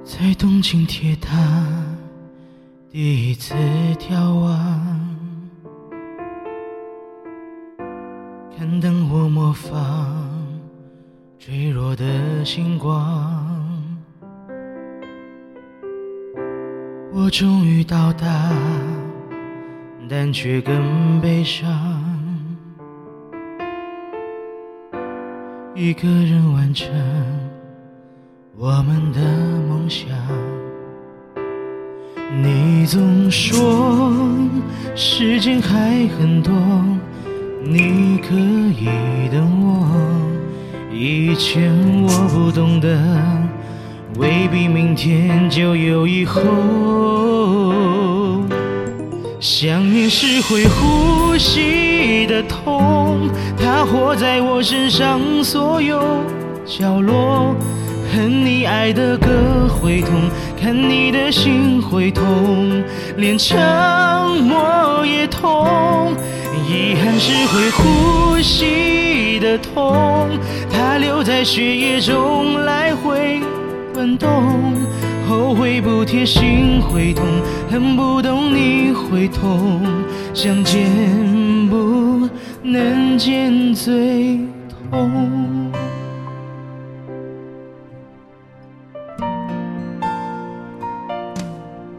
在东京铁塔第一次眺望，看灯火模仿坠落的星光，我终于到达，但却更悲伤。一个人完成我们的梦想。你总说时间还很多，你可以等我。以前我不懂得，未必明天就有以后。想念是会呼吸的痛，它活在我身上所有角落。恨你爱的歌会痛，看你的心会痛，连沉默也痛。遗憾是会呼吸的痛，它留在血液中来回滚动。后悔不贴心会痛，恨不懂你会痛，相见不能见最痛。